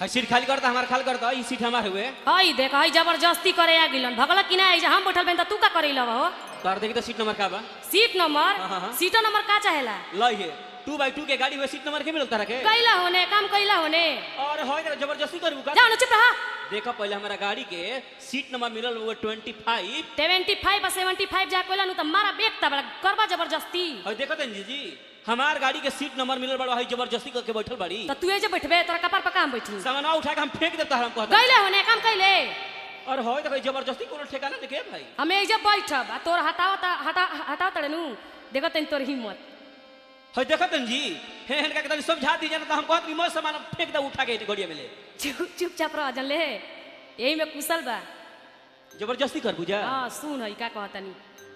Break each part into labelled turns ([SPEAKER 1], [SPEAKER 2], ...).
[SPEAKER 1] है सीट खाली करता हमार खाली करता ई सीट हमार हुए
[SPEAKER 2] हई देख हई जबरदस्ती करे आ गिलन भगल कि ना हम बैठल बन त तू का करैला हो
[SPEAKER 1] तार देखी तो सीट नंबर का बा
[SPEAKER 2] सीट नंबर
[SPEAKER 1] हाँ।
[SPEAKER 2] सीट नंबर का चाहेला
[SPEAKER 1] लई है 2x2 के गाड़ी हुए सीट नंबर के मिलता रखे
[SPEAKER 2] कैला होने काम कैला होने
[SPEAKER 1] और होय ना जबरदस्ती करबू का
[SPEAKER 2] जाओ न चुप रहा
[SPEAKER 1] देखो पहले हमारा गाड़ी के सीट नंबर मिलल हुए 25
[SPEAKER 2] 75 और 75 जा कोला नु त मारा बेक त बड़ा करबा जबरदस्ती
[SPEAKER 1] और देखो तन जी हमार गाड़ी के सीट नंबर मिलल बड़ा है जबरदस्ती करके बैठल बाड़ी
[SPEAKER 2] त तू जे बैठबे तोरा कपार पर काम बैठी
[SPEAKER 1] सामानवा उठा के हम फेंक देता हम कहता
[SPEAKER 2] कैले होने काम कैले
[SPEAKER 1] और होय देखो जबरदस्ती कोनो ठिकाना देखे भाई
[SPEAKER 2] हमें जे बैठब आ तोर हटाओ तड़नु देखो तन तोर हिम्मत
[SPEAKER 1] है देखो तन जी हे हन का तनी समझा दी जाना तो हम कहत कि मो सामान फेंक दे उठा के गाड़ी में ले
[SPEAKER 2] चुपचाप रह जन ले यही में कुशल बा
[SPEAKER 1] जबरदस्ती कर बुझा
[SPEAKER 2] हां सुन हई का कहतनी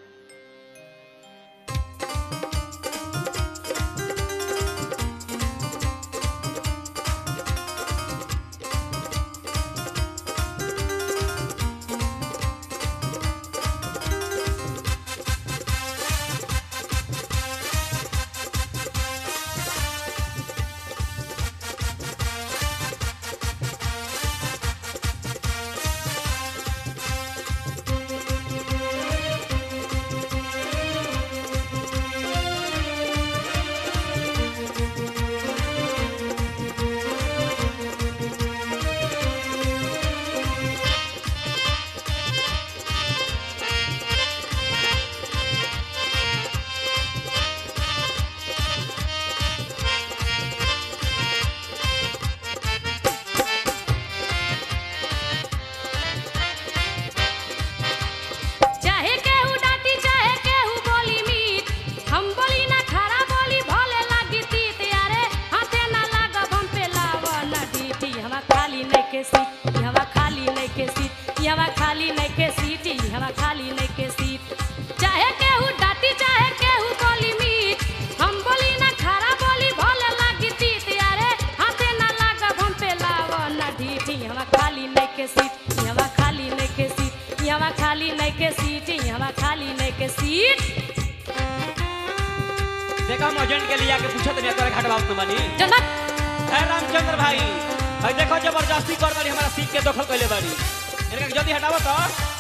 [SPEAKER 1] देखा हम एजेंट के लिए आके पूछत नहीं तोरे घाट बात न बानी
[SPEAKER 2] जनक
[SPEAKER 1] है रामचंद्र भाई है देखो जबरदस्ती कर बाड़ी हमारा सीट के दखल कइले बाड़ी इनका जल्दी हटाओ तो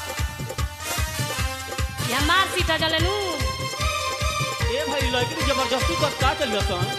[SPEAKER 2] ये मार सीटा जलेनु
[SPEAKER 1] ए भाई लड़की जबरदस्ती कर का चल जाता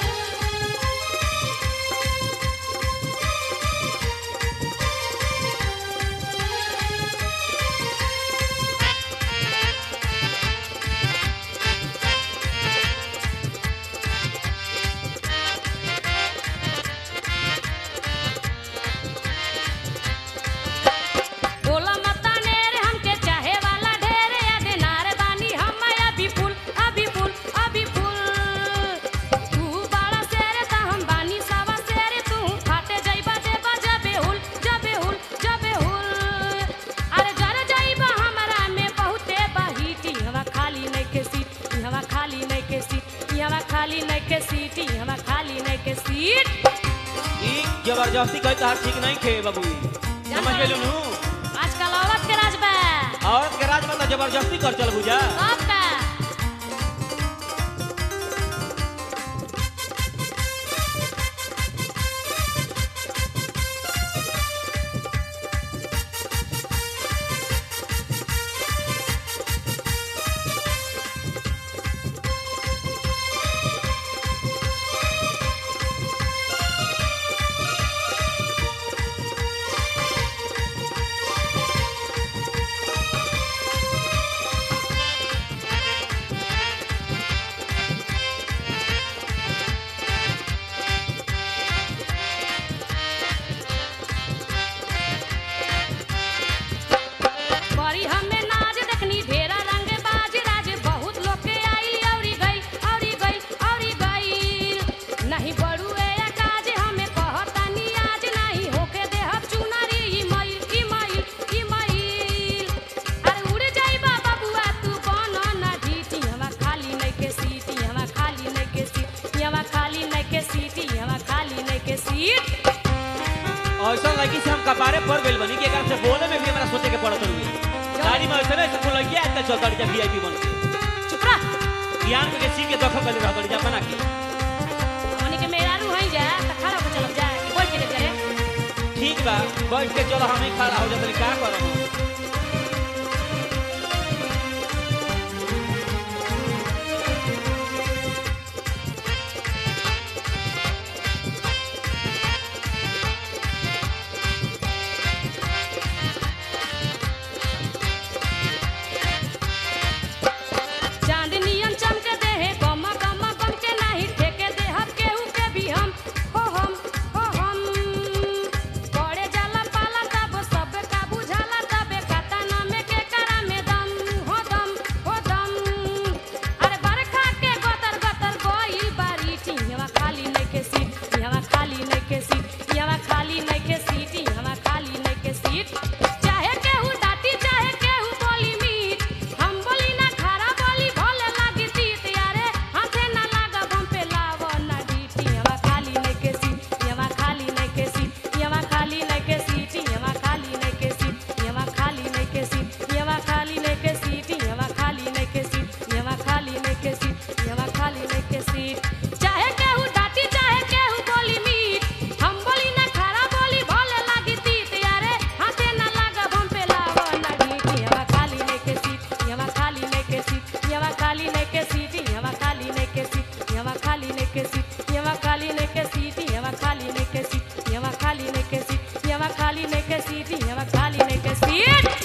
[SPEAKER 1] जबरदस्ती कही तो ठीक नहीं खे बाबू समझ गेलू नु
[SPEAKER 2] आजकल औरत के राज बा
[SPEAKER 1] औरत के राज में तो जबरदस्ती कर चल बुझा
[SPEAKER 2] सब का
[SPEAKER 1] ऐसा लगी से हम कपारे पर गेल बनी के कारण से बोले में भी हमरा सोचे के पड़त हुई गाड़ी में ऐसे नहीं सब लगिया है चल गाड़ी जब वीआईपी बन के
[SPEAKER 2] चुप रह
[SPEAKER 1] ज्ञान के सीट के दखल कर रह जा बना के
[SPEAKER 2] हमनी के मेरा रू हई जा त खड़ा हो चल जा बोल के करे
[SPEAKER 1] बा बैठ के चलो हम ही खड़ा हो जाते का करो
[SPEAKER 2] चांदनियन चमके देहे गम गम गम के नाही ठेके दे हम केहू के भी हम हो हम पड़े जाला पाला तब सब का बुझाला तबे काता नामे के करा में दम हो दम अरे बरखा के गतर गतर गोइल बारी टिहवा खाली नहीं के सीट यहाँ खाली नहीं के सीट यहाँ खाली नहीं के सीट यहाँ खाली नहीं के सीट चाहे केहू डाटी चाहे केहू बोली मीठ हम बोली ना खरा बोली भले लागी तीत यारे हाथे ना लागब हम पे लाव ना डीटी यहाँ खाली नहीं के सीट यहाँ खाली नहीं के सीट यहाँ खाली नहीं के सीट यहाँ खाली नहीं के सीट यहाँ खाली नहीं के सीट यहाँ खाली नहीं के सीट यहाँ खाली नहीं के सीट यहाँ खाली नहीं के सीट यहाँ खाली नहीं के सीट चाहे केहू डाटी चाहे केहू बोली मीठ हम बोली ना खरा बोली भले लागी तीत यारे हाथे ना लागब हम पे लाव ना डीटी यहाँ खाली नहीं के सीट यहाँ खाली नहीं के सीट यहाँ खाली नहीं के सीट यहाँ खाली नहीं के सीट यहाँ खाली नहीं के सीट यहाँ खाली नहीं के सीट यहाँ खाली नहीं के सीट यहाँ खाली नहीं के सीट यहाँ खाली नहीं के सीट यहाँ खाली नहीं के सीट